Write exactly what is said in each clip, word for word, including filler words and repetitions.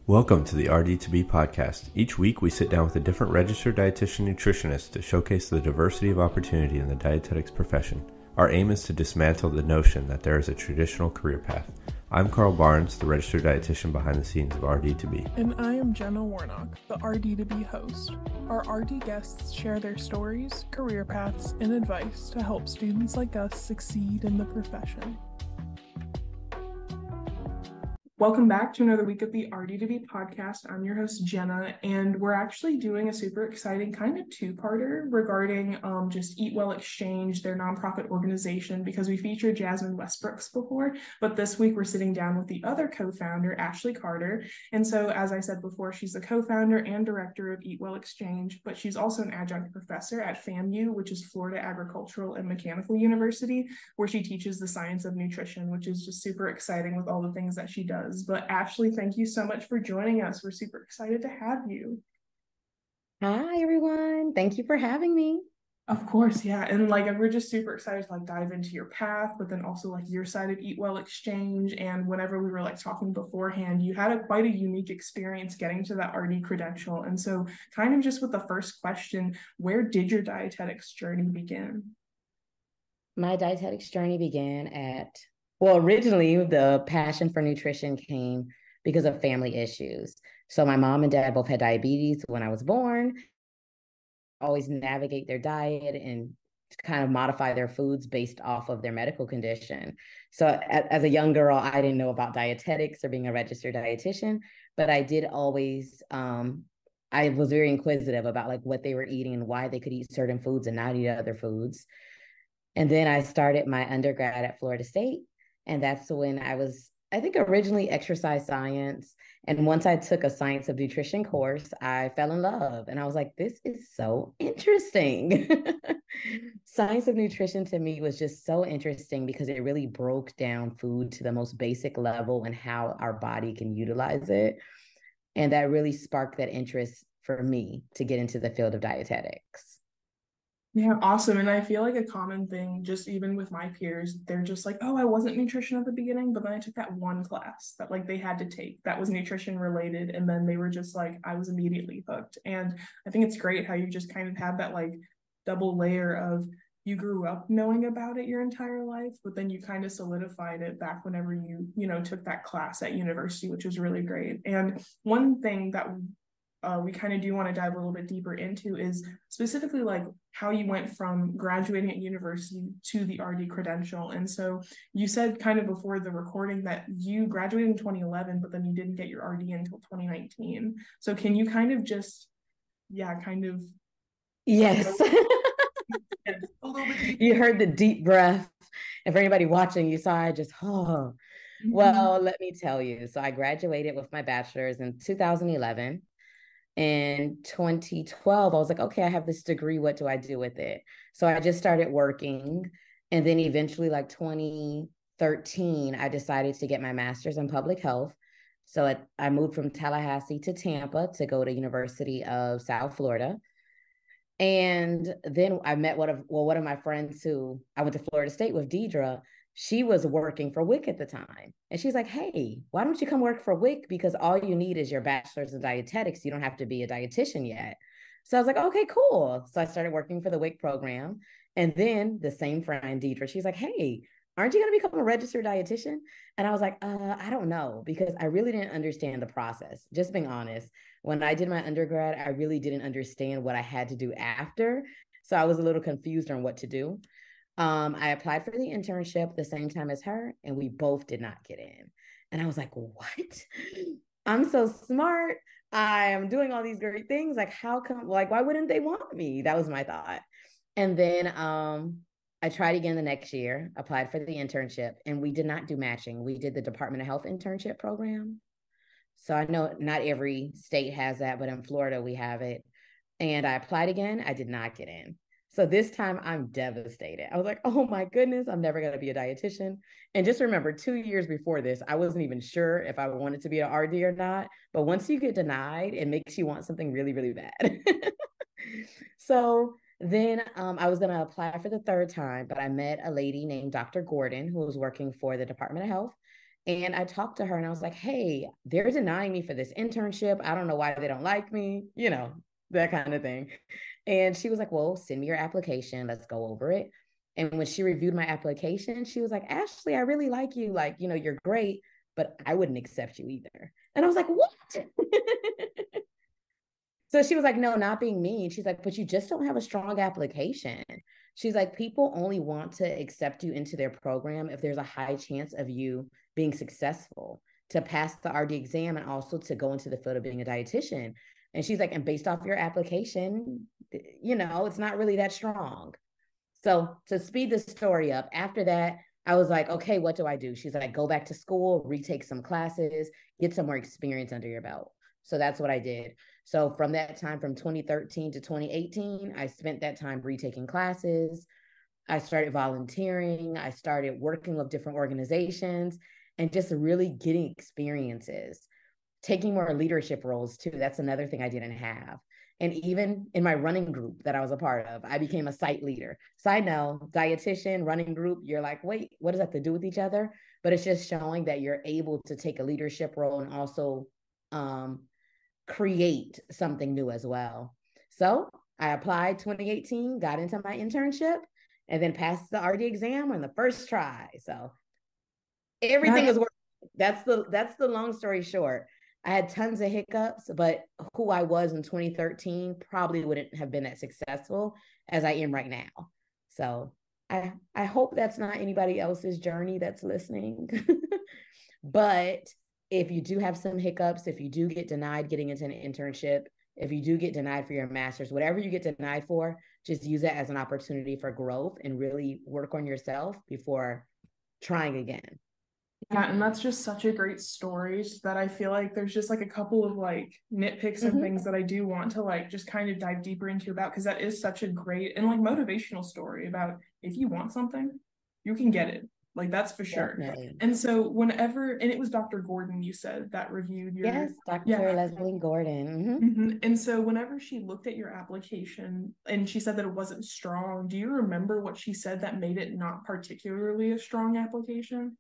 Welcome to the R D to B podcast. Each week we sit down with a different registered dietitian nutritionist to showcase the diversity of opportunity in the dietetics profession. Our aim is to dismantle the notion that there is a traditional career path. I'm Carl Barnes, the registered dietitian behind the scenes of R D to B. And I am Jenna Warnock, the R D to B host. Our R D guests share their stories, career paths, and advice to help students like us succeed in the profession. Welcome back to another week of the R D to B podcast. I'm your host, Jenna, and we're actually doing a super exciting kind of two-parter regarding um, just Eat Well Exchange, their nonprofit organization, because we featured Jasmine Westbrooks before, but this week we're sitting down with the other co-founder, Ashley Carter. And so, as I said before, she's the co-founder and director of Eat Well Exchange, but she's also an adjunct professor at FAMU, which is Florida Agricultural and Mechanical University, where she teaches the science of nutrition, which is just super exciting with all the things that she does. But Ashley, thank you so much for joining us. We're super excited to have you. Hi, everyone. Thank you for having me. Of course, yeah. And like, we're just super excited to like dive into your path, but then also like your side of Eat Well Exchange. And whenever we were like talking beforehand, you had a quite a unique experience getting to that R D credential. And so kind of just with the first question, where did your dietetics journey begin? My dietetics journey began at Well, originally, the passion for nutrition came because of family issues. So my mom and dad both had diabetes when I was born, always navigate their diet and kind of modify their foods based off of their medical condition. So as a young girl, I didn't know about dietetics or being a registered dietitian, but I did always, um, I was very inquisitive about like what they were eating and why they could eat certain foods and not eat other foods. And then I started my undergrad at Florida State. And that's when I was, I think, originally exercise science. And once I took a science of nutrition course, I fell in love. And I was like, this is so interesting. Science of nutrition to me was just so interesting because it really broke down food to the most basic level and how our body can utilize it. And that really sparked that interest for me to get into the field of dietetics. Yeah, awesome. And I feel like a common thing, just even with my peers, they're just like, oh, I wasn't nutrition at the beginning, but then I took that one class that like they had to take that was nutrition related. And then they were just like, I was immediately hooked. And I think it's great how you just kind of have that like double layer of you grew up knowing about it your entire life, but then you kind of solidified it back whenever you, you know, took that class at university, which was really great. And one thing that Uh, we kind of do want to dive a little bit deeper into is specifically like how you went from graduating at university to the R D credential. And so you said kind of before the recording that you graduated in twenty eleven, but then you didn't get your R D until twenty nineteen. So can you kind of just, yeah, kind of. Yes. a little bit You heard the deep breath. And for anybody watching, you saw I just, oh. Mm-hmm. Well, let me tell you. So I graduated with my bachelor's in two thousand eleven. In twenty twelve, I was like, okay, I have this degree. What do I do with it? So I just started working. And then eventually, like twenty thirteen, I decided to get my master's in public health. So I, I moved from Tallahassee to Tampa to go to University of South Florida. And then I met one of, well, one of my friends who I went to Florida State with, Deidre. She was working for W I C at the time. And she's like, hey, why don't you come work for W I C? Because all you need is your bachelor's in dietetics. You don't have to be a dietitian yet. So I was like, okay, cool. So I started working for the W I C program. And then the same friend, Deidre, she's like, hey, aren't you going to become a registered dietitian? And I was like, uh, I don't know, because I really didn't understand the process. Just being honest, when I did my undergrad, I really didn't understand what I had to do after. So I was a little confused on what to do. Um, I applied for the internship the same time as her, and we both did not get in. And I was like, what? I'm so smart. I am doing all these great things. Like, how come, like, why wouldn't they want me? That was my thought. And then um, I tried again the next year, applied for the internship, and we did not do matching. We did the Department of Health internship program. So I know not every state has that, but in Florida, we have it. And I applied again. I did not get in. So this time I'm devastated. I was like, oh my goodness, I'm never going to be a dietitian. And just remember, two years before this, I wasn't even sure if I wanted to be an R D or not. But once you get denied, it makes you want something really, really bad. So then um, I was going to apply for the third time, but I met a lady named Doctor Gordon, who was working for the Department of Health. And I talked to her and I was like, hey, they're denying me for this internship. I don't know why they don't like me, you know, that kind of thing. And she was like, well, send me your application. Let's go over it. And when she reviewed my application, she was like, Ashley, I really like you. Like, you know, you're great, but I wouldn't accept you either. And I was like, what? So she was like, no, not being mean. She's like, but you just don't have a strong application. She's like, people only want to accept you into their program if there's a high chance of you being successful, to pass the R D exam and also to go into the field of being a dietitian. And she's like, and based off your application, you know, it's not really that strong. So to speed the story up, after that, I was like, okay, what do I do? She's like, go back to school, retake some classes, get some more experience under your belt. So that's what I did. So from that time, from twenty thirteen to twenty eighteen, I spent that time retaking classes. I started volunteering. I started working with different organizations and just really getting experiences, taking more leadership roles too. That's another thing I didn't have. And even in my running group that I was a part of, I became a site leader. Side note, dietitian, running group, you're like, wait, what does that have to do with each other? But it's just showing that you're able to take a leadership role and also um, create something new as well. So I applied twenty eighteen, got into my internship, and then passed the R D exam on the first try. So everything was working. That's the that's the long story short. I had tons of hiccups, but who I was in twenty thirteen probably wouldn't have been as successful as I am right now. So I I hope that's not anybody else's journey that's listening. But if you do have some hiccups, if you do get denied getting into an internship, if you do get denied for your master's, whatever you get denied for, just use it as an opportunity for growth and really work on yourself before trying again. Yeah, and that's just such a great story that I feel like there's just like a couple of like nitpicks and mm-hmm. things that I do want to like just kind of dive deeper into about, because that is such a great and like motivational story about if you want something, you can get it. Like that's for sure. Definitely. And so whenever, and it was Doctor Gordon, you said, that reviewed your... Yes, Doctor Yeah. Leslie Gordon. Mm-hmm. Mm-hmm. And so whenever she looked at your application and she said that it wasn't strong, do you remember what she said that made it not particularly a strong application?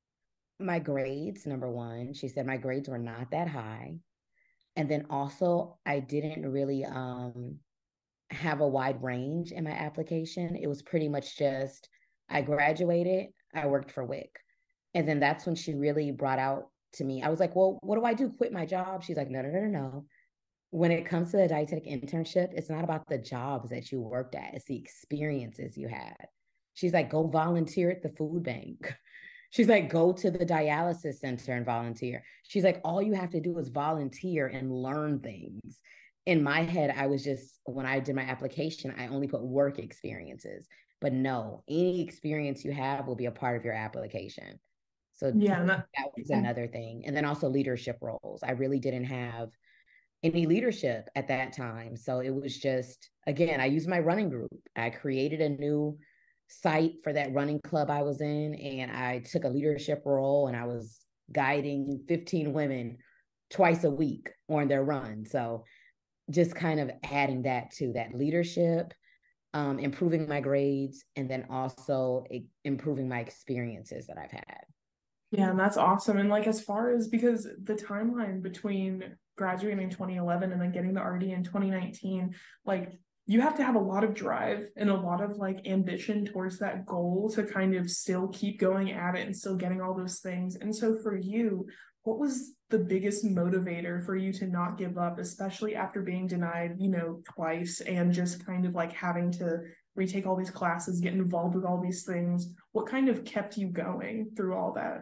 My grades, number one. She said my grades were not that high. And then also I didn't really um, have a wide range in my application. It was pretty much just, I graduated, I worked for W I C. And then that's when she really brought out to me, I was like, well, what do I do? Quit my job? She's like, no, no, no, no, no. When it comes to the dietetic internship, it's not about the jobs that you worked at. It's the experiences you had. She's like, go volunteer at the food bank. She's like, go to the dialysis center and volunteer. She's like, all you have to do is volunteer and learn things. In my head, I was just, when I did my application, I only put work experiences. But no, any experience you have will be a part of your application. So yeah, that, that was yeah. another thing. And then also leadership roles. I really didn't have any leadership at that time. So it was just, again, I used my running group. I created a new site for that running club I was in, and I took a leadership role, and I was guiding fifteen women twice a week on their run. So just kind of adding that to that leadership, um, improving my grades, and then also improving my experiences that I've had. Yeah, and that's awesome. And like, as far as, because the timeline between graduating in twenty eleven and then getting the R D in twenty nineteen, like, you have to have a lot of drive and a lot of like ambition towards that goal to kind of still keep going at it and still getting all those things. And so for you, what was the biggest motivator for you to not give up, especially after being denied, you know, twice, and just kind of like having to retake all these classes, get involved with all these things? What kind of kept you going through all that?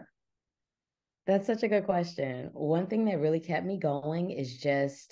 That's such a good question. One thing that really kept me going is just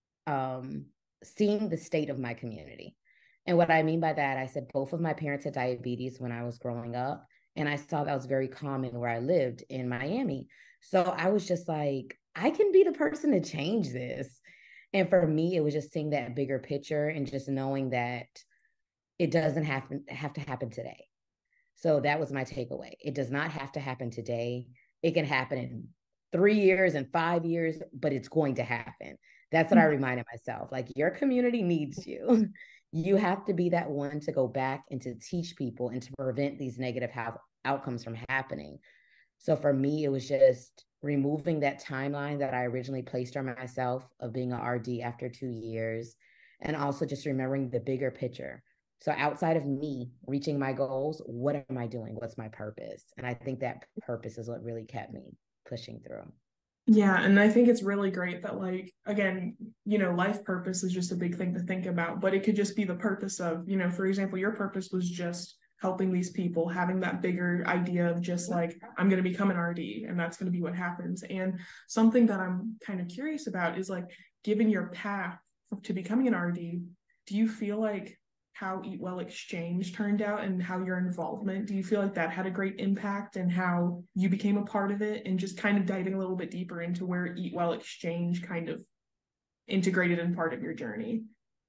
um, seeing the state of my community. And what I mean by that, I said both of my parents had diabetes when I was growing up, and I saw that was very common where I lived in Miami. So I was just like, I can be the person to change this. And for me, it was just seeing that bigger picture and just knowing that it doesn't have, have to happen today. So that was my takeaway. It does not have to happen today. It can happen in three years and five years, but it's going to happen. That's what I reminded myself. Like, your community needs you. You have to be that one to go back and to teach people and to prevent these negative health outcomes from happening. So for me, it was just removing that timeline that I originally placed on myself of being an R D after two years, and also just remembering the bigger picture. So outside of me reaching my goals, what am I doing? What's my purpose? And I think that purpose is what really kept me pushing through. Yeah, and I think it's really great that, like, again, you know, life purpose is just a big thing to think about, but it could just be the purpose of, you know, for example, your purpose was just helping these people, having that bigger idea of just like, I'm going to become an R D and that's going to be what happens. And something that I'm kind of curious about is like, given your path to becoming an R D, do you feel like how Eat Well Exchange turned out and how your involvement, do you feel like that had a great impact and how you became a part of it, and just kind of diving a little bit deeper into where Eat Well Exchange kind of integrated in part of your journey?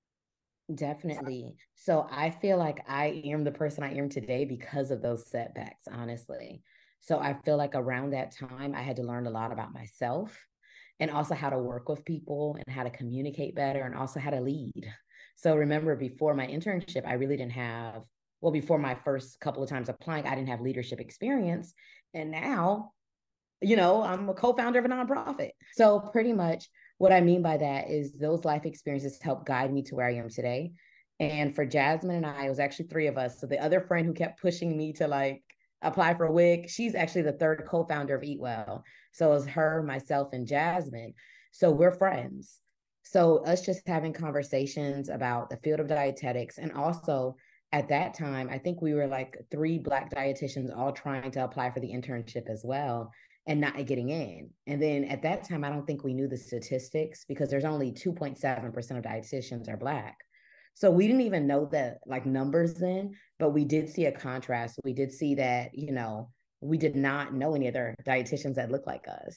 Definitely. So I feel like I am the person I am today because of those setbacks, honestly. So I feel like around that time, I had to learn a lot about myself and also how to work with people and how to communicate better and also how to lead. So remember, before my internship, I really didn't have, well, before my first couple of times applying, I didn't have leadership experience. And now, you know, I'm a co-founder of a nonprofit. So pretty much what I mean by that is those life experiences help guide me to where I am today. And for Jasmine and I, it was actually three of us. So the other friend who kept pushing me to like apply for a WIC, she's actually the third co-founder of Eat Well. So it was her, myself, and Jasmine. So we're friends. So us just having conversations about the field of dietetics, and also at that time, I think we were like three Black dietitians all trying to apply for the internship as well and not getting in. And then at that time, I don't think we knew the statistics because there's only two point seven percent of dietitians are Black. So we didn't even know the like numbers then, but we did see a contrast. We did see that, you know, we did not know any other dietitians that looked like us.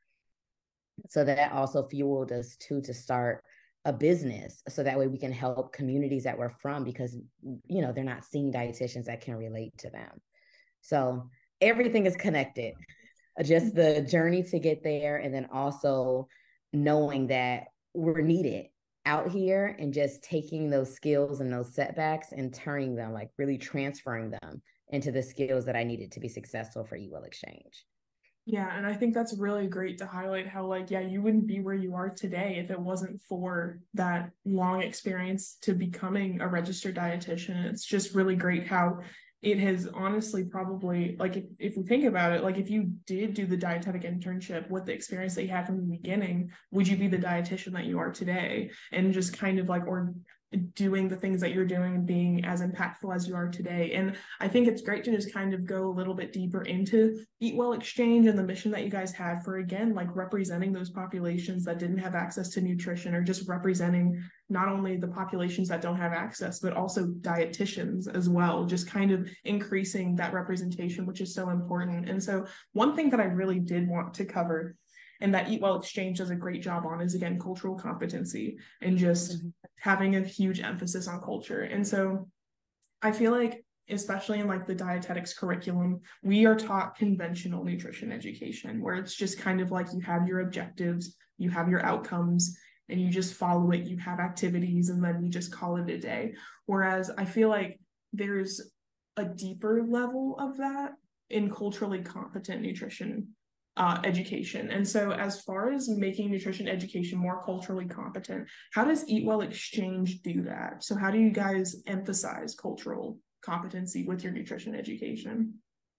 So that also fueled us too to start a business. So that way we can help communities that we're from, because, you know, they're not seeing dietitians that can relate to them. So everything is connected. Just the journey to get there, and then also knowing that we're needed out here, and just taking those skills and those setbacks and turning them, like really transferring them into the skills that I needed to be successful for Eat Well Exchange. Yeah, and I think that's really great to highlight how, like, yeah, you wouldn't be where you are today if it wasn't for that long experience to becoming a registered dietitian. It's just really great how it has honestly probably, like, if, if we think about it, like, if you did do the dietetic internship with the experience that you had from the beginning, would you be the dietitian that you are today? And just kind of like, or doing the things that you're doing, being as impactful as you are today. And I think it's great to just kind of go a little bit deeper into Eat Well Exchange and the mission that you guys had for, again, like representing those populations that didn't have access to nutrition, or just representing not only the populations that don't have access, but also dietitians as well, just kind of increasing that representation, which is so important. And so one thing that I really did want to cover, and that Eat Well Exchange does a great job on, is, again, cultural competency, and just mm-hmm. having a huge emphasis on culture. And so I feel like, especially in like the dietetics curriculum, we are taught conventional nutrition education, where it's just kind of like you have your objectives, you have your outcomes, and you just follow it, you have activities, and then you just call it a day. Whereas I feel like there's a deeper level of that in culturally competent nutrition Uh, education. And so as far as making nutrition education more culturally competent, how does Eat Well Exchange do that? So how do you guys emphasize cultural competency with your nutrition education?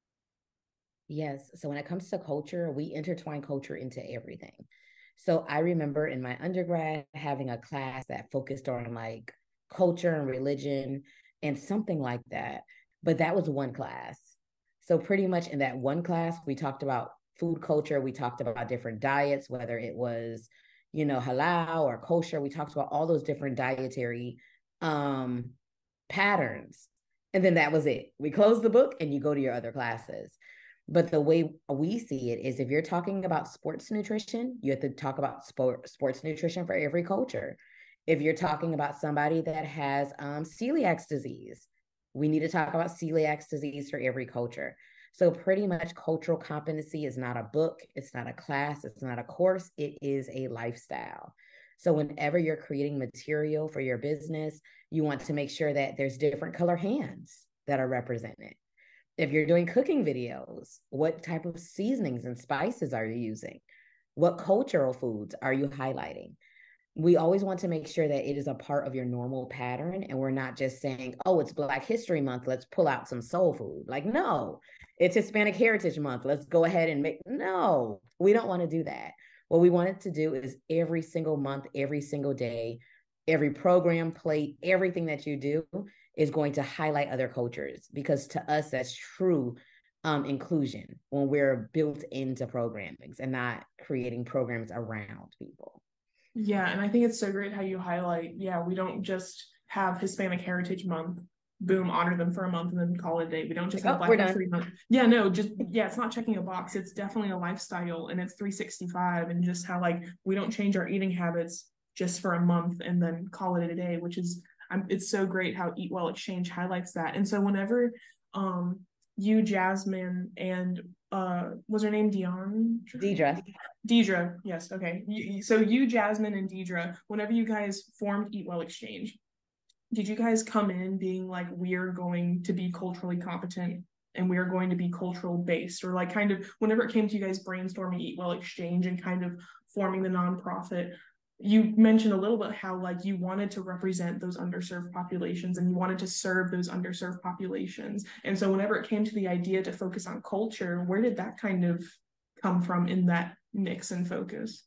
Yes. So when it comes to culture, we intertwine culture into everything. So I remember in my undergrad having a class that focused on like culture and religion and something like that. But that was one class. So pretty much in that one class, we talked about food culture. We talked about different diets, whether it was, you know, halal or kosher. We talked about all those different dietary um, patterns. And then that was it. We closed the book and you go to your other classes. But the way we see it is, if you're talking about sports nutrition, you have to talk about sport, sports nutrition for every culture. If you're talking about somebody that has um, celiac disease, we need to talk about celiac disease for every culture. So pretty much cultural competency is not a book, it's not a class, it's not a course, it is a lifestyle. So whenever you're creating material for your business, you want to make sure that there's different color hands that are represented. If you're doing cooking videos, what type of seasonings and spices are you using? What cultural foods are you highlighting? We always want to make sure that it is a part of your normal pattern, and we're not just saying, oh, it's Black History Month, let's pull out some soul food. Like, no, it's Hispanic Heritage Month, let's go ahead and make, no, we don't want to do that. What we wanted to do is every single month, every single day, every program plate, everything that you do is going to highlight other cultures, because to us, that's true um, inclusion when we're built into programmings and not creating programs around people. Yeah, and I think it's so great how you highlight, yeah, we don't just have Hispanic Heritage Month, boom, honor them for a month and then call it a day. We don't just like, have oh, Black History Month. Yeah, no, just, yeah, it's not checking a box. It's definitely a lifestyle, and it's three sixty-five, and just how, like, we don't change our eating habits just for a month and then call it a day, which is, um, it's so great how Eat Well Exchange highlights that. And so whenever um you, Jasmine, and uh was her name Dion? Deidre. Deidre, yes, okay. You, so you, Jasmine, and Deidre, whenever you guys formed Eat Well Exchange, did you guys come in being like, we're going to be culturally competent and we're going to be cultural based? Or like, kind of, whenever it came to you guys brainstorming Eat Well Exchange and kind of forming the nonprofit, you mentioned a little bit how like you wanted to represent those underserved populations and you wanted to serve those underserved populations. And so whenever it came to the idea to focus on culture, where did that kind of come from in that mix and focus?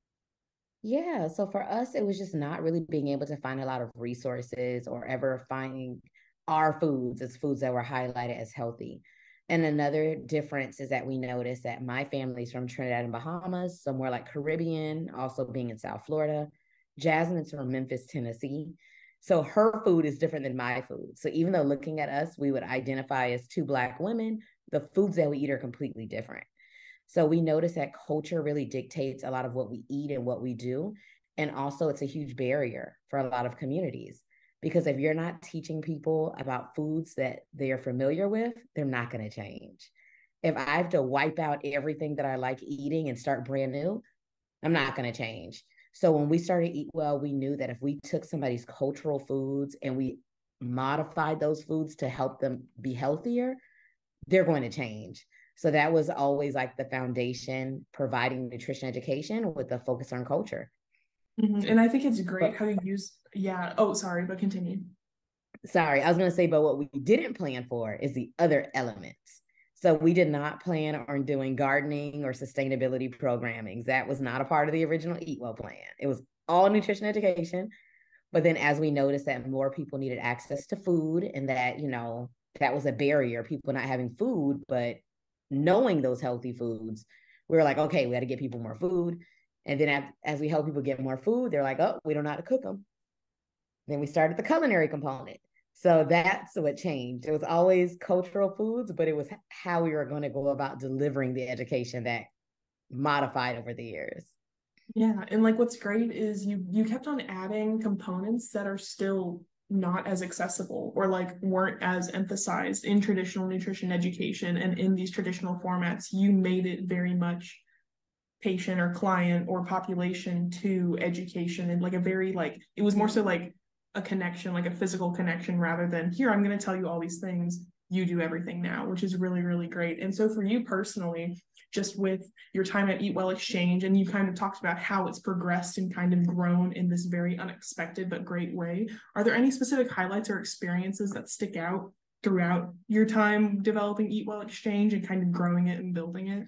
Yeah, so for us, it was just not really being able to find a lot of resources or ever finding our foods as foods that were highlighted as healthy. And another difference is that we noticed that my family's from Trinidad and Bahamas, somewhere like Caribbean, also being in South Florida. Jasmine's from Memphis, Tennessee. So her food is different than my food. So even though looking at us, we would identify as two Black women, the foods that we eat are completely different. So we notice that culture really dictates a lot of what we eat and what we do. And also, it's a huge barrier for a lot of communities, because if you're not teaching people about foods that they are familiar with, they're not going to change. If I have to wipe out everything that I like eating and start brand new, I'm not going to change. So when we started Eat Well, we knew that if we took somebody's cultural foods and we modified those foods to help them be healthier, they're going to change. So that was always like the foundation, providing nutrition education with a focus on culture. Mm-hmm. And I think it's great but, how you use, yeah. Oh, sorry, but continue. Sorry, I was going to say, but what we didn't plan for is the other elements. So we did not plan on doing gardening or sustainability programming. That was not a part of the original Eat Well plan. It was all nutrition education. But then as we noticed that more people needed access to food, and that, you know, that was a barrier, people not having food, but knowing those healthy foods, we were like, okay, we got to get people more food. And then as, as we help people get more food, they're like, oh, we don't know how to cook them. Then we started the culinary component. So that's what changed. It was always cultural foods, but it was how we were going to go about delivering the education that modified over the years. Yeah, and like what's great is you you kept on adding components that are still not as accessible or like weren't as emphasized in traditional nutrition education, and in these traditional formats you made it very much patient or client or population to education, and like a very like it was more so like a connection, like a physical connection, rather than here I'm going to tell you all these things, you do everything now, which is really, really great. And so for you personally, just with your time at Eat Well Exchange, and you kind of talked about how it's progressed and kind of grown in this very unexpected but great way, are there any specific highlights or experiences that stick out throughout your time developing Eat Well Exchange and kind of growing it and building it?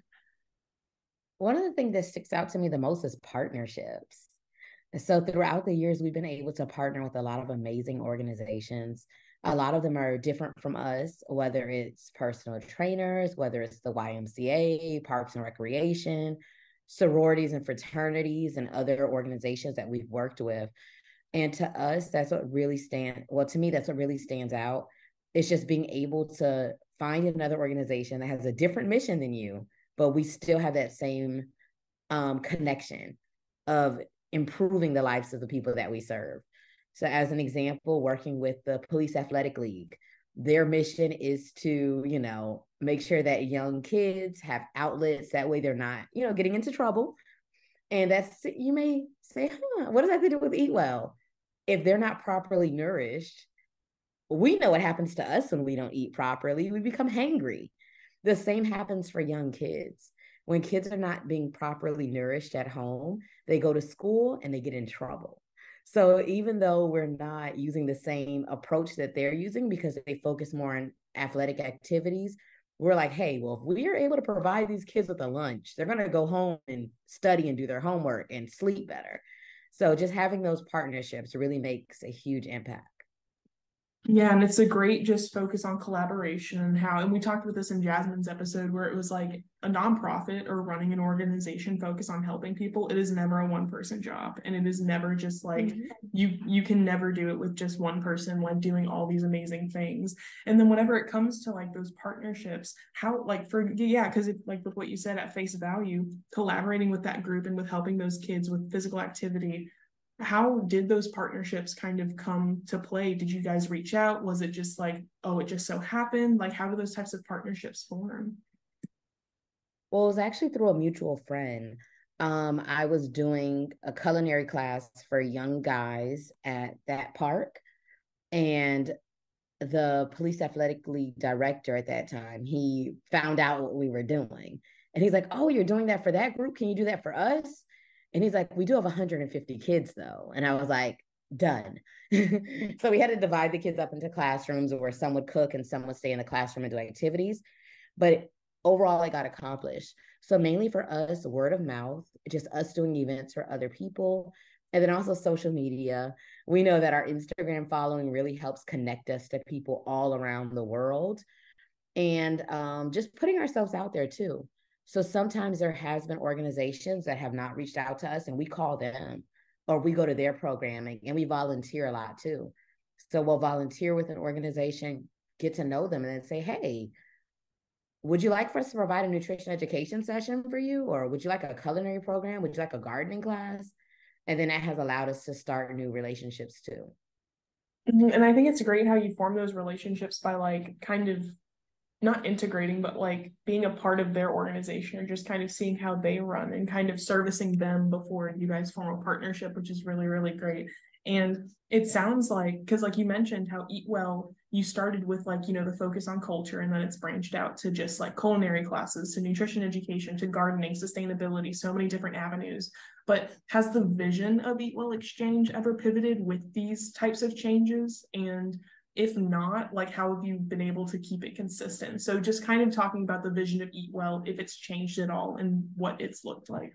One of the things that sticks out to me the most is partnerships. So throughout the years, we've been able to partner with a lot of amazing organizations. A lot of them are different from us, whether it's personal trainers, whether it's the Y M C A, Parks and Recreation, sororities and fraternities, and other organizations that we've worked with. And to us, that's what really stand, well, to me, that's what really stands out. It's just being able to find another organization that has a different mission than you, but we still have that same um, connection of improving the lives of the people that we serve. So as an example, working with the Police Athletic League, their mission is to, you know, make sure that young kids have outlets. That way they're not, you know, getting into trouble. And that's, you may say, huh, what does that have to do with Eat Well? If they're not properly nourished, we know what happens to us when we don't eat properly. We become hangry. The same happens for young kids. When kids are not being properly nourished at home, they go to school and they get in trouble. So even though we're not using the same approach that they're using because they focus more on athletic activities, we're like, hey, well, if we are able to provide these kids with a lunch, they're going to go home and study and do their homework and sleep better. So just having those partnerships really makes a huge impact. Yeah, and it's a great just focus on collaboration and how, and we talked about this in Jasmine's episode where it was like a nonprofit or running an organization focused on helping people. It is never a one person job, and it is never just like mm-hmm. you you can never do it with just one person like doing all these amazing things. And then whenever it comes to like those partnerships, how like for yeah, because like with what you said at face value, collaborating with that group and with helping those kids with physical activity. How did those partnerships kind of come to play? Did you guys reach out? Was it just like, oh, it just so happened? Like, how do those types of partnerships form? Well, it was actually through a mutual friend. Um, I was doing a culinary class for young guys at that park. And the police athletic league director at that time, he found out what we were doing. And he's like, oh, you're doing that for that group? Can you do that for us? And he's like, we do have one hundred fifty kids though. And I was like, done. So we had to divide the kids up into classrooms where some would cook and some would stay in the classroom and do activities. But overall, it got accomplished. So mainly for us, word of mouth, just us doing events for other people. And then also social media. We know that our Instagram following really helps connect us to people all around the world. And um, just putting ourselves out there too. So sometimes there has been organizations that have not reached out to us and we call them or we go to their programming and we volunteer a lot too. So we'll volunteer with an organization, get to know them and then say, hey, would you like for us to provide a nutrition education session for you? Or would you like a culinary program? Would you like a gardening class? And then that has allowed us to start new relationships too. And I think it's great how you form those relationships by like kind of not integrating, but like being a part of their organization or just kind of seeing how they run and kind of servicing them before you guys form a partnership, which is really, really great. And it sounds like, because like you mentioned how Eat Well, you started with like, you know, the focus on culture and then it's branched out to just like culinary classes, to nutrition education, to gardening, sustainability, so many different avenues. But has the vision of Eat Well Exchange ever pivoted with these types of changes? And if not, like how have you been able to keep it consistent? So just kind of talking about the vision of Eat Well, if it's changed at all and what it's looked like.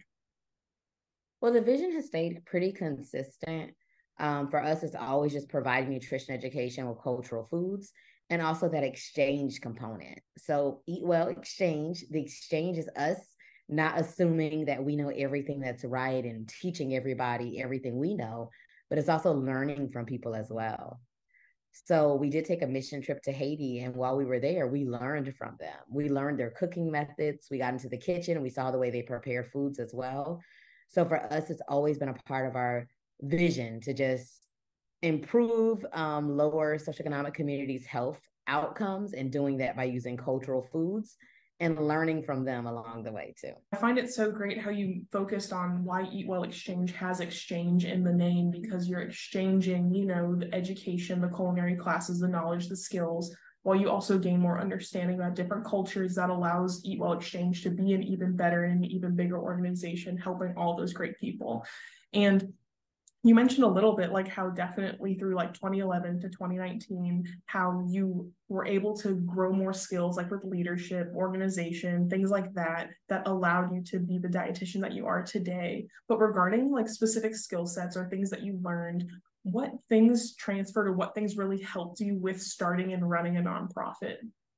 Well, the vision has stayed pretty consistent. Um, for us, it's always just providing nutrition education with cultural foods and also that exchange component. So Eat Well Exchange, the exchange is us not assuming that we know everything that's right and teaching everybody everything we know, but it's also learning from people as well. So we did take a mission trip to Haiti. And while we were there, we learned from them. We learned their cooking methods. We got into the kitchen and we saw the way they prepare foods as well. So for us, it's always been a part of our vision to just improve um, lower socioeconomic communities' health outcomes and doing that by using cultural foods and learning from them along the way too. I find it so great how you focused on why Eat Well Exchange has exchange in the name, because you're exchanging, you know, the education, the culinary classes, the knowledge, the skills, while you also gain more understanding about different cultures. That allows Eat Well Exchange to be an even better and even bigger organization, helping all those great people. And you mentioned a little bit like how definitely through like twenty eleven to twenty nineteen, how you were able to grow more skills like with leadership, organization, things like that, that allowed you to be the dietitian that you are today. But regarding like specific skill sets or things that you learned, what things transferred or what things really helped you with starting and running a nonprofit?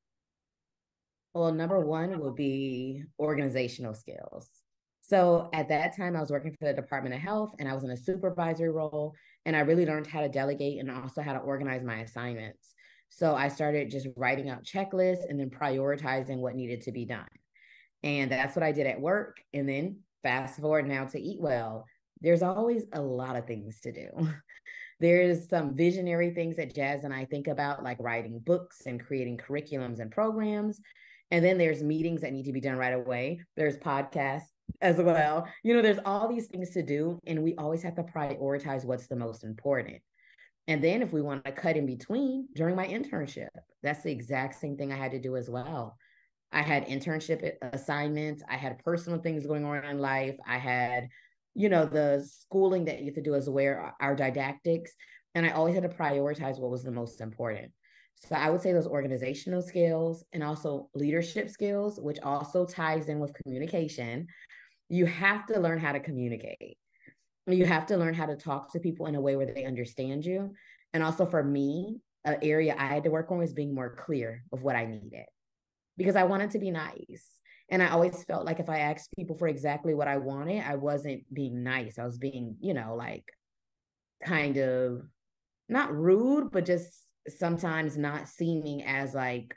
Well, number one would be organizational skills. So at that time, I was working for the Department of Health and I was in a supervisory role. And I really learned how to delegate and also how to organize my assignments. So I started just writing out checklists and then prioritizing what needed to be done. And that's what I did at work. And then fast forward now to Eat Well, there's always a lot of things to do. There's some visionary things that Jazz and I think about, like writing books and creating curriculums and programs. And then there's meetings that need to be done right away. There's podcasts as well. You know, there's all these things to do, and we always have to prioritize what's the most important. And then if we want to cut in between during my internship, that's the exact same thing I had to do as well. I had internship assignments. I had personal things going on in life. I had, you know, the schooling that you have to do as well, our didactics. And I always had to prioritize what was the most important. So I would say those organizational skills and also leadership skills, which also ties in with communication. You have to learn how to communicate. You have to learn how to talk to people in a way where they understand you. And also for me, an area I had to work on was being more clear of what I needed because I wanted to be nice. And I always felt like if I asked people for exactly what I wanted, I wasn't being nice. I was being, you know, like kind of not rude, but just sometimes not seeming as like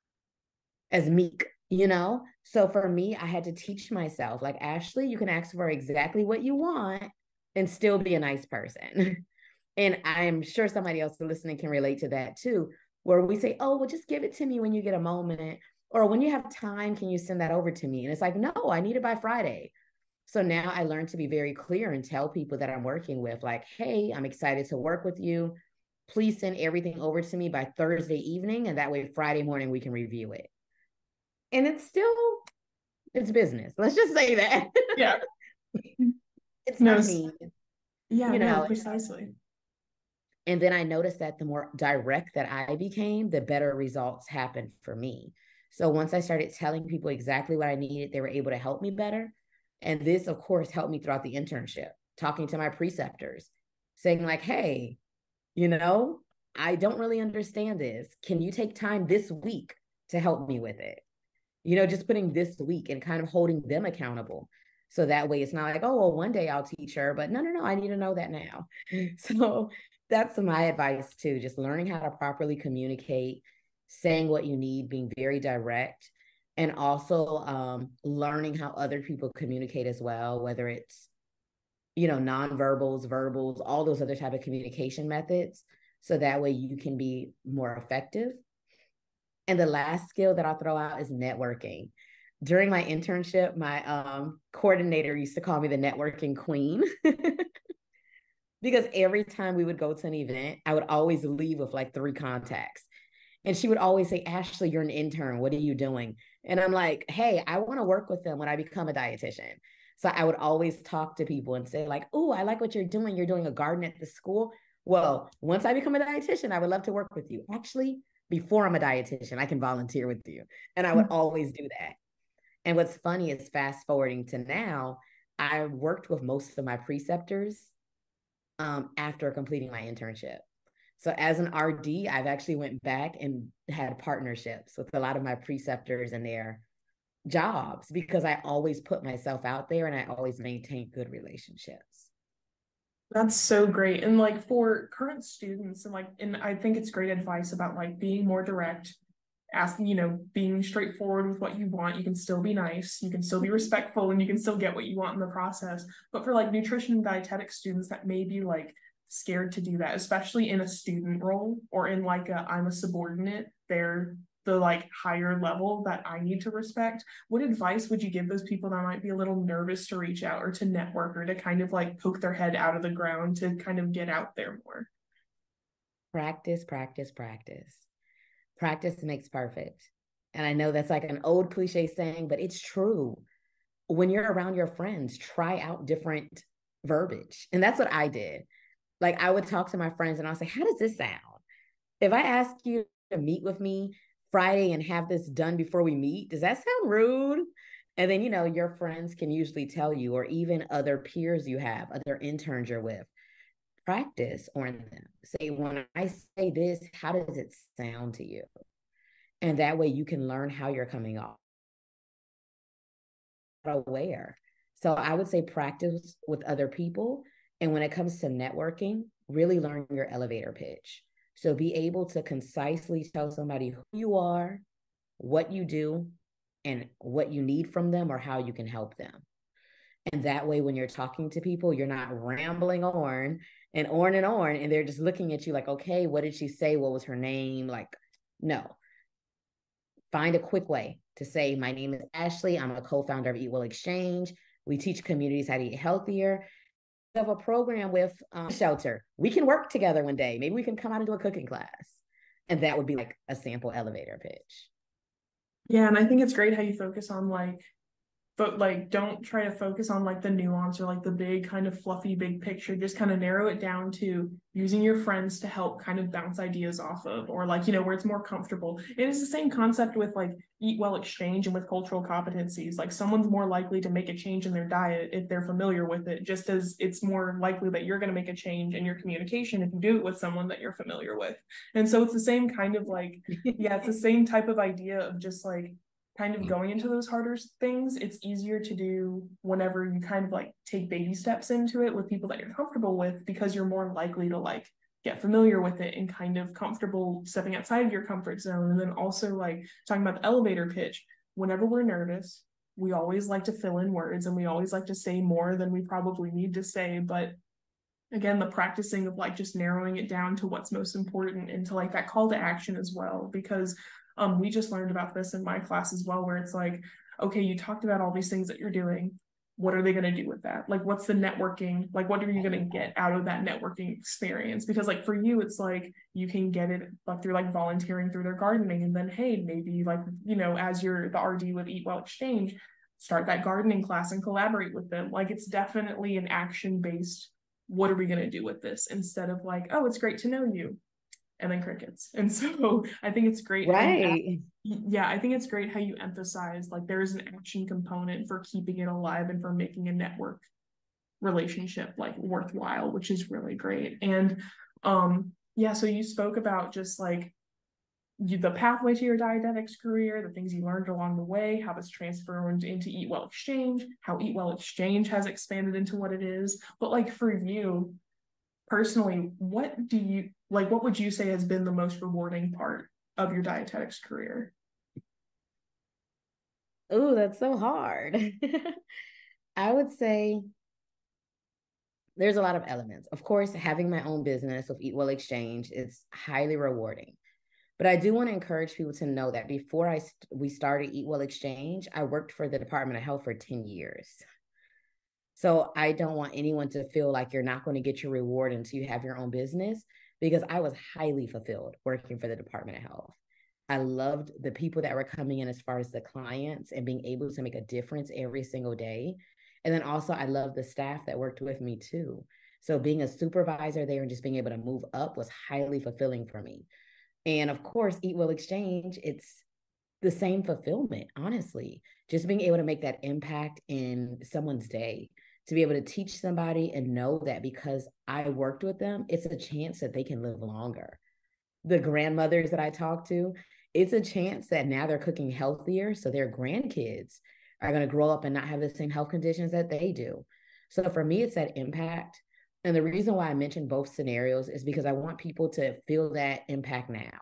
as meek, you know? So for me, I had to teach myself, like, Ashley, you can ask for exactly what you want and still be a nice person. And I'm sure somebody else listening can relate to that too, where we say, oh, well, just give it to me when you get a moment. Or when you have time, can you send that over to me? And it's like, no, I need it by Friday. So now I learned to be very clear and tell people that I'm working with, like, hey, I'm excited to work with you. Please send everything over to me by Thursday evening. And that way, Friday morning, we can review it. And it's still, it's business. Let's just say that. Yeah. It's no, not me. Yeah, you no, know, precisely. And then I noticed that the more direct that I became, the better results happened for me. So once I started telling people exactly what I needed, they were able to help me better. And this, of course, helped me throughout the internship, talking to my preceptors, saying, like, hey, you know, I don't really understand this. Can you take time this week to help me with it? You know, just putting this week and kind of holding them accountable. So that way it's not like, oh, well, one day I'll teach her, but no, no, no, I need to know that now. So that's my advice too, just learning how to properly communicate, saying what you need, being very direct, and also um, learning how other people communicate as well, whether it's, you know, nonverbals, verbals, all those other type of communication methods. So that way you can be more effective. And the last skill that I'll throw out is networking. During my internship, my um, coordinator used to call me the networking queen because every time we would go to an event, I would always leave with like three contacts. And she would always say, Ashley, you're an intern. What are you doing? And I'm like, hey, I want to work with them when I become a dietitian. So I would always talk to people and say, like, oh, I like what you're doing. You're doing a garden at the school. Well, once I become a dietitian, I would love to work with you. Actually, before I'm a dietitian, I can volunteer with you. And I would always do that. And what's funny is fast forwarding to now, I worked with most of my preceptors um, after completing my internship. So as an R D, I've actually went back and had partnerships with a lot of my preceptors and their jobs because I always put myself out there and I always maintain good relationships. That's so great. And like for current students and like, and I think it's great advice about like being more direct, asking, you know, being straightforward with what you want. You can still be nice, you can still be respectful, and you can still get what you want in the process. But for like nutrition and dietetic students that may be like scared to do that, especially in a student role or in like a I'm a subordinate, they're the like higher level that I need to respect, what advice would you give those people that might be a little nervous to reach out or to network or to kind of like poke their head out of the ground to kind of get out there more? Practice, practice, practice. Practice makes perfect. And I know that's like an old cliche saying, but it's true. When you're around your friends, try out different verbiage. And that's what I did. Like I would talk to my friends and I'll say, how does this sound? If I ask you to meet with me Friday and have this done before we meet, does that sound rude? And then, you know, your friends can usually tell you, or even other peers you have, other interns you're with, practice on them. Say, when I say this, how does it sound to you? And that way you can learn how you're coming off aware. So I would say practice with other people. And when it comes to networking, really learn your elevator pitch. So be able to concisely tell somebody who you are, what you do, and what you need from them or how you can help them. And that way, when you're talking to people, you're not rambling on and on and on, and they're just looking at you like, okay, what did she say? What was her name? Like, no. Find a quick way to say, my name is Ashley. I'm a co-founder of Eat Well Exchange. We teach communities how to eat healthier. have a program with um, shelter. We can work together one day. Maybe we can come out and do a cooking class. And that would be like a sample elevator pitch. Yeah, and I think it's great how you focus on like, but like don't try to focus on like the nuance or like the big kind of fluffy big picture. Just kind of narrow it down to using your friends to help kind of bounce ideas off of, or like, you know, where it's more comfortable. It is the same concept with like Eat Well Exchange and with cultural competencies. Like someone's more likely to make a change in their diet if they're familiar with it, just as it's more likely that you're going to make a change in your communication if you do it with someone that you're familiar with. And so it's the same kind of like, yeah, it's the same type of idea of just like kind of going into those harder things. It's easier to do whenever you kind of like take baby steps into it with people that you're comfortable with, because you're more likely to like get familiar with it and kind of comfortable stepping outside of your comfort zone. And then also like talking about the elevator pitch, whenever we're nervous, we always like to fill in words and we always like to say more than we probably need to say. But again, the practicing of like just narrowing it down to what's most important and to like that call to action as well, because Um, we just learned about this in my class as well, where it's like, okay, you talked about all these things that you're doing. What are they going to do with that? Like, what's the networking? Like, what are you going to get out of that networking experience? Because like for you, it's like you can get it like through like volunteering through their gardening. And then, hey, maybe like, you know, as you're the R D with Eat Well Exchange, start that gardening class and collaborate with them. Like, it's definitely an action-based, what are we going to do with this? Instead of like, oh, it's great to know you, and then crickets. And so I think it's great. Right. You, yeah, I think it's great how you emphasize like there is an action component for keeping it alive and for making a network relationship like worthwhile, which is really great. And um, yeah, so you spoke about just like you, the pathway to your dietetics career, the things you learned along the way, how this transformed into Eat Well Exchange, how Eat Well Exchange has expanded into what it is. But like for you personally, what do you like, what would you say has been the most rewarding part of your dietetics career? Oh, that's so hard. I would say there's a lot of elements. Of course, having my own business of Eat Well Exchange is highly rewarding. But I do want to encourage people to know that before I st- we started Eat Well Exchange, I worked for the Department of Health for ten years. So I don't want anyone to feel like you're not going to get your reward until you have your own business, because I was highly fulfilled working for the Department of Health. I loved the people that were coming in as far as the clients and being able to make a difference every single day. And then also I loved the staff that worked with me too. So being a supervisor there and just being able to move up was highly fulfilling for me. And of course, Eat Well Exchange, it's the same fulfillment, honestly. Just being able to make that impact in someone's day, to be able to teach somebody and know that because I worked with them, it's a chance that they can live longer. The grandmothers that I talk to, it's a chance that now they're cooking healthier, so their grandkids are going to grow up and not have the same health conditions that they do. So for me, it's that impact. And the reason why I mentioned both scenarios is because I want people to feel that impact now.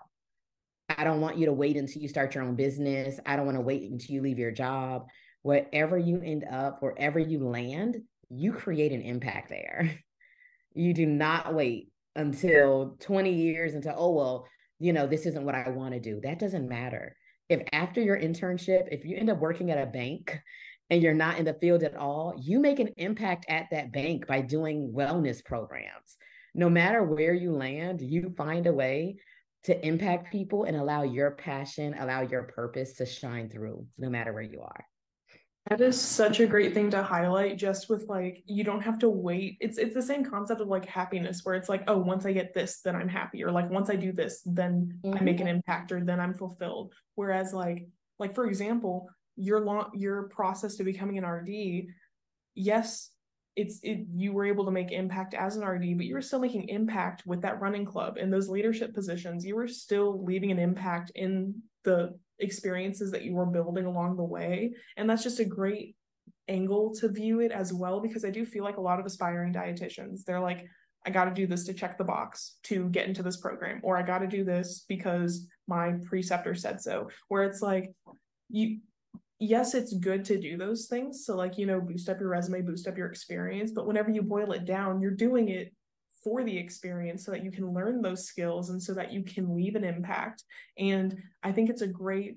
I don't want you to wait until you start your own business. I don't want to wait until you leave your job. Wherever you end up, wherever you land, you create an impact there. You do not wait until twenty years until, oh, well, you know, this isn't what I want to do. That doesn't matter. If after your internship, if you end up working at a bank and you're not in the field at all, you make an impact at that bank by doing wellness programs. No matter where you land, you find a way to impact people and allow your passion, allow your purpose to shine through, no matter where you are. That is such a great thing to highlight, just with like, you don't have to wait. It's it's the same concept of like happiness, where it's like, oh, once I get this, then I'm happy. Or like, once I do this, then mm-hmm. I make an impact, or then I'm fulfilled. Whereas like, like for example, your long, your process to becoming an R D, yes, it's it you were able to make impact as an R D, but you were still making impact with that running club and those leadership positions. You were still leaving an impact in the experiences that you were building along the way. And that's just a great angle to view it as well, because I do feel like a lot of aspiring dietitians, they're like, I got to do this to check the box to get into this program, or I got to do this because my preceptor said so. Where it's like, you yes, it's good to do those things. So like, you know, boost up your resume, boost up your experience. But whenever you boil it down, you're doing it for the experience so that you can learn those skills and so that you can leave an impact. And I think it's a great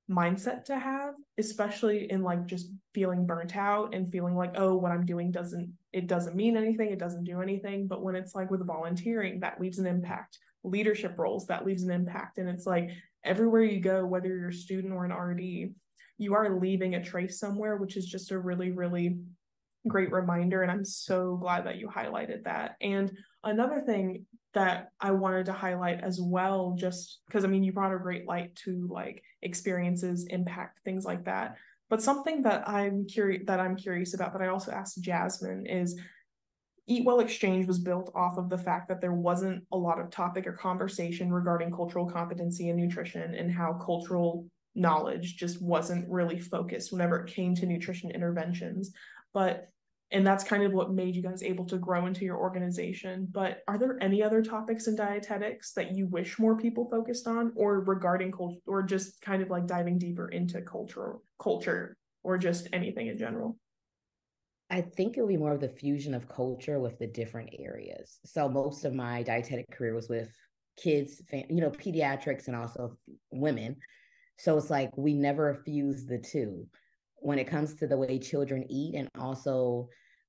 mindset to have, especially in like just feeling burnt out and feeling like, oh, what I'm doing doesn't, it doesn't mean anything, it doesn't do anything. But when it's like with volunteering, that leaves an impact. Leadership roles, that leaves an impact. And it's like everywhere you go, whether you're a student or an R D, you are leaving a trace somewhere, which is just a really, really great reminder. And I'm so glad that you highlighted that. And another thing that I wanted to highlight as well, just because I mean, you brought a great light to like experiences, impact, things like that. But something that I'm curious that I'm curious about, that I also asked Jasmine, is Eat Well Exchange was built off of the fact that there wasn't a lot of topic or conversation regarding cultural competency and nutrition, and how cultural knowledge just wasn't really focused whenever it came to nutrition interventions. But and that's kind of what made you guys able to grow into your organization. But are there any other topics in dietetics that you wish more people focused on, or regarding culture, or just kind of like diving deeper into culture, culture, or just anything in general? I think it'll be more of the fusion of culture with the different areas. So most of my dietetic career was with kids, you know, pediatrics and also women. So it's like we never fuse the two when it comes to the way children eat, and also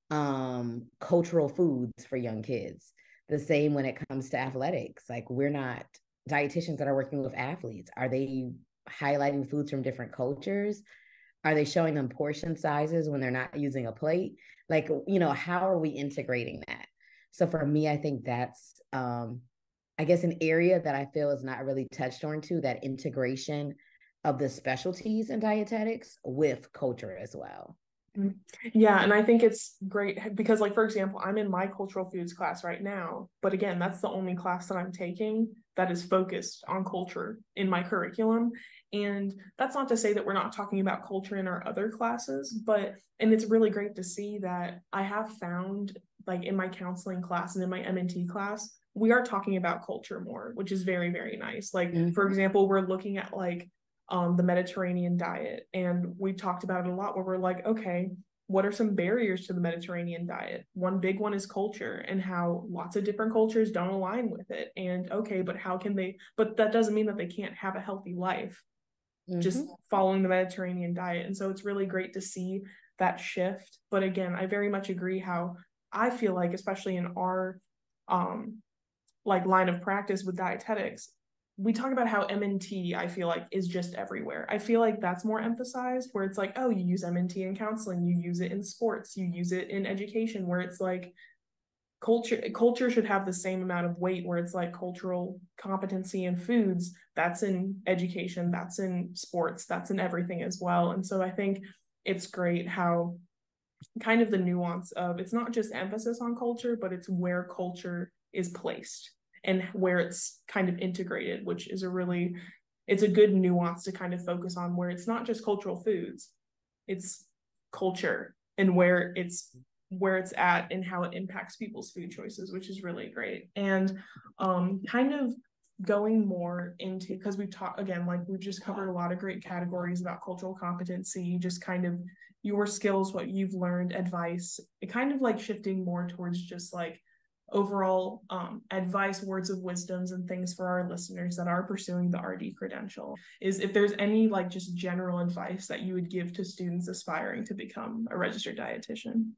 um, cultural foods for young kids. The same when it comes to athletics. Like we're not dietitians that are working with athletes. Are they highlighting foods from different cultures? Are they showing them portion sizes when they're not using a plate? Like, you know, how are we integrating that? So for me, I think that's, um, I guess, an area that I feel is not really touched on to, that integration of the specialties in dietetics with culture as well. Yeah, and I think it's great because, like, for example, I'm in my cultural foods class right now, but again, that's the only class that I'm taking that is focused on culture in my curriculum. And that's not to say that we're not talking about culture in our other classes, but, and it's really great to see that I have found, like, in my counseling class and in my M and T class, we are talking about culture more, which is very, very nice. Like, mm-hmm. for example, we're looking at, like, um, the Mediterranean diet. And we talked about it a lot, where we're like, okay, what are some barriers to the Mediterranean diet? One big one is culture, and how lots of different cultures don't align with it. And okay, but how can they, but that doesn't mean that they can't have a healthy life mm-hmm. just following the Mediterranean diet. And so it's really great to see that shift. But again, I very much agree how I feel like, especially in our um, like line of practice with dietetics, we talk about how M and T, I feel like, is just everywhere. I feel like that's more emphasized, where it's like, oh, you use M and T in counseling, you use it in sports, you use it in education, where it's like culture culture should have the same amount of weight, where it's like cultural competency in foods, that's in education, that's in sports, that's in everything as well. And so I think it's great how kind of the nuance of, it's not just emphasis on culture, but it's where culture is placed and where it's kind of integrated, which is a really, it's a good nuance to kind of focus on, where it's not just cultural foods, it's culture and where it's where it's at and how it impacts people's food choices, which is really great. And um, kind of going more into, because we've talked, again, like we've just covered a lot of great categories about cultural competency, just kind of your skills, what you've learned, advice, it kind of like shifting more towards just like overall um, advice, words of wisdoms, and things for our listeners that are pursuing the R D credential, is if there's any like just general advice that you would give to students aspiring to become a registered dietitian.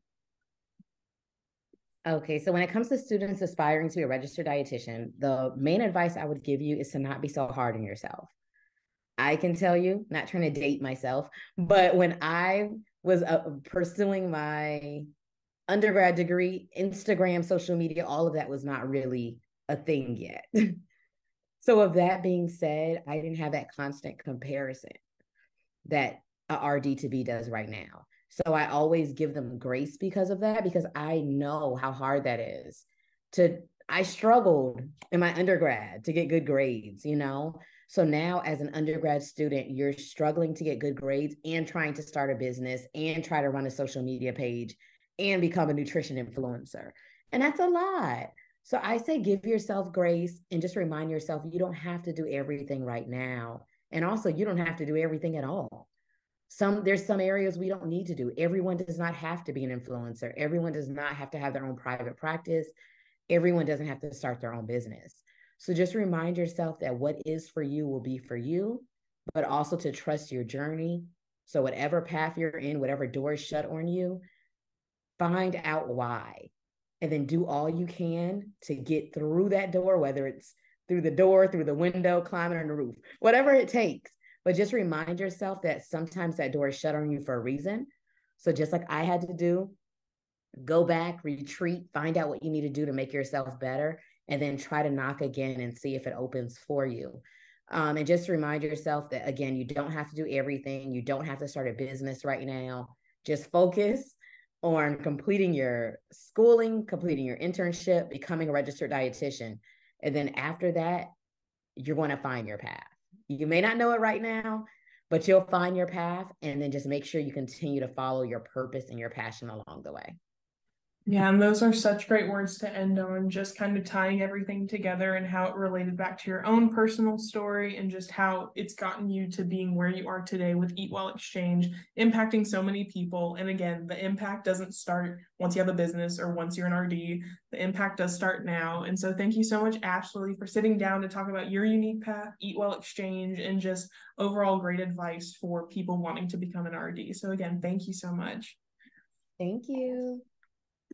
Okay, so when it comes to students aspiring to be a registered dietitian, the main advice I would give you is to not be so hard on yourself. I can tell you, not trying to date myself, but when I was uh, pursuing my undergrad degree, Instagram, social media, all of that was not really a thing yet. So with that being said, I didn't have that constant comparison that a R D to be does right now. So I always give them grace because of that, because I know how hard that is. To I struggled in my undergrad to get good grades, you know? So now as an undergrad student, you're struggling to get good grades and trying to start a business and try to run a social media page and become a nutrition influencer. And that's a lot. So I say give yourself grace and just remind yourself you don't have to do everything right now. And also you don't have to do everything at all. Some there's some areas we don't need to do. Everyone does not have to be an influencer. Everyone does not have to have their own private practice. Everyone doesn't have to start their own business. So just remind yourself that what is for you will be for you, but also to trust your journey. So whatever path you're in, whatever door is shut on you, find out why, and then do all you can to get through that door, whether it's through the door, through the window, climbing on the roof, whatever it takes. But just remind yourself that sometimes that door is shut on you for a reason. So just like I had to do, go back, retreat, find out what you need to do to make yourself better, and then try to knock again and see if it opens for you. Um, and just remind yourself that, again, you don't have to do everything. You don't have to start a business right now. Just focus on completing your schooling, completing your internship, becoming a registered dietitian. And then after that, you're going to find your path. You may not know it right now, but you'll find your path, and then just make sure you continue to follow your purpose and your passion along the way. Yeah, and those are such great words to end on, just kind of tying everything together and how it related back to your own personal story and just how it's gotten you to being where you are today with Eat Well Exchange, impacting so many people. And again, the impact doesn't start once you have a business or once you're an R D. The impact does start now. And so thank you so much, Ashley, for sitting down to talk about your unique path, Eat Well Exchange, and just overall great advice for people wanting to become an R D. So again, thank you so much. Thank you.